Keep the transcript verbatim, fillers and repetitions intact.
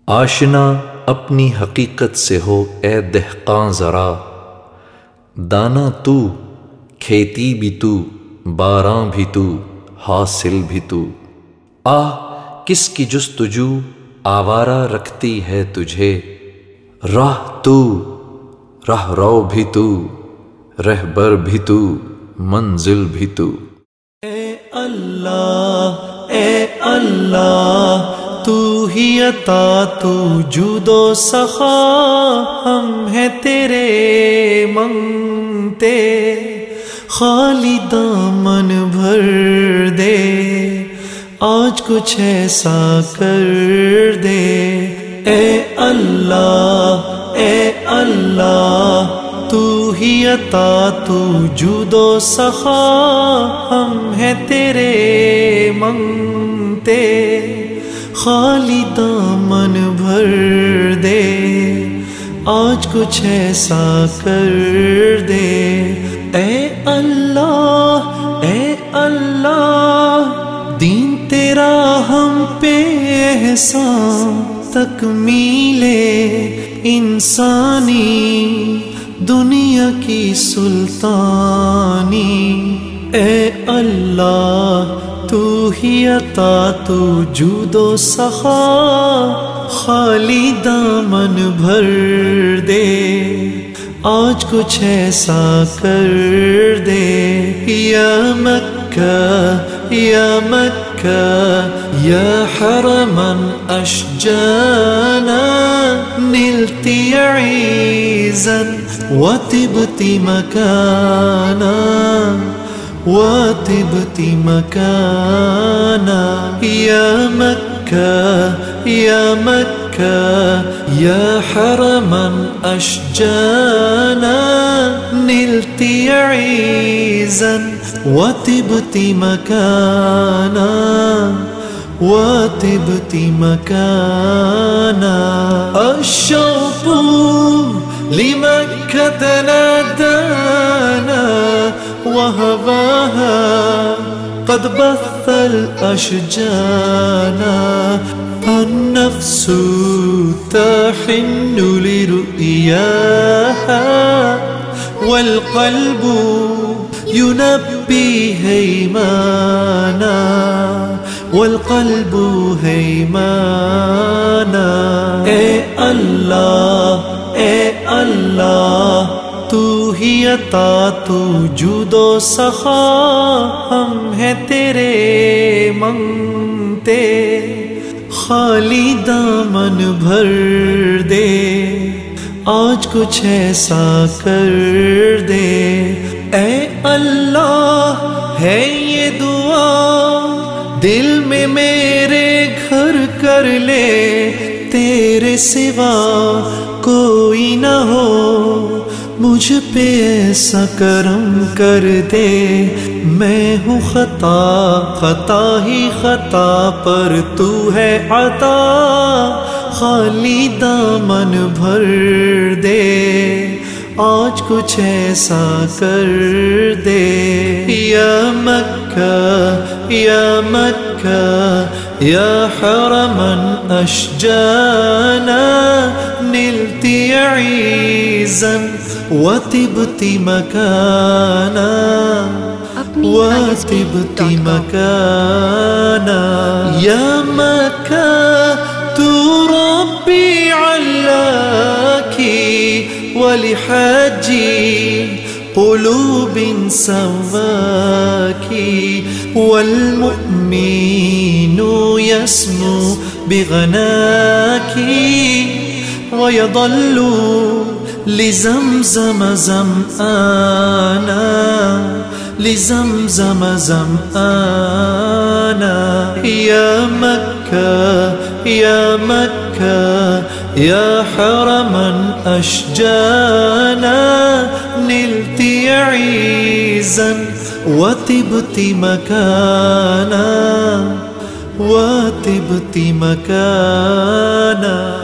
आशना अपनी हकीकत से हो ए दहकां ज़रा, दाना तू, खेती भी तू, बारां भी तू, हासिल भी तू। आह किसकी जुस्तजू आवारा रखती है तुझे, राह तू, राह रो भी तू, रहबर भी तू, मंजिल भी तू। ए अल्लाह ए अल्लाह तू ही अता तू जुदो सखा, हम हैं तेरे मंगते, खाली दामन भर दे, आज कुछ ऐसा कर दे। ए अल्लाह ए अल्लाह तू ही अता तू जुदो सखा, हम हैं तेरे मंगते, खाली दामन भर दे, आज कुछ ऐसा कर दे। ए अल्लाह ए अल्लाह दीन तेरा हम पे एहसान, तकमीले इंसानी दुनिया की सुल्तानी। ए अल्लाह तू ही अता तू जुदो सखा, खाली दामन भर दे, आज कुछ ऐसा कर दे। या मक्का या मक्का या हरमन अशजाना, निलती ईज़न वतिबती मकाना, वतिबती मकाना। या मक्का या मक्का या हरमन अशजाना, निलती ईज़न वतिबती मकाना, वतिबती मकाना। अश्शौक़ु लिमक्का नादाना, वहवाहा क़द बत्थल अशजाना, अन्नफ्सु तहिन्नु लिरु'याहा, वल्क़ल्बु युनब्बी हैमाना, वल्क़ल्बु हैमाना। ए अल्लाह ए अल्लाह तू ही अता तू जुदो सखा, हम हैं तेरे मंगते, खाली दामन भर दे, आज कुछ ऐसा कर दे। ए अल्लाह है ये दुआ दिल में मेरे घर कर ले, तेरे सिवा कोई न हो, मुझ पे ऐसा करम कर दे। मैं हूँ खता खता ही खता, पर तू है अता, खाली दामन भर दे, आज कुछ ऐसा कर दे। या मक्का या मक्का या हरमन अशजाना, निलती ईज़न वतिबती मकाना, वतिबती मकाना। या मक्का तू रब्बी अल्लाकी वलिहज्जी क़ुलूबिन सवाकी, वल्मुअ्मिनु यस्मु बिग़नाकी, वयदल्लु लिज़मज़म ज़मआना, लिज़मज़म ज़मआना। या मक्का या मक्का या हरमन अशजाना, निलती ईज़न वतिबती मकाना, वतिबती मकाना।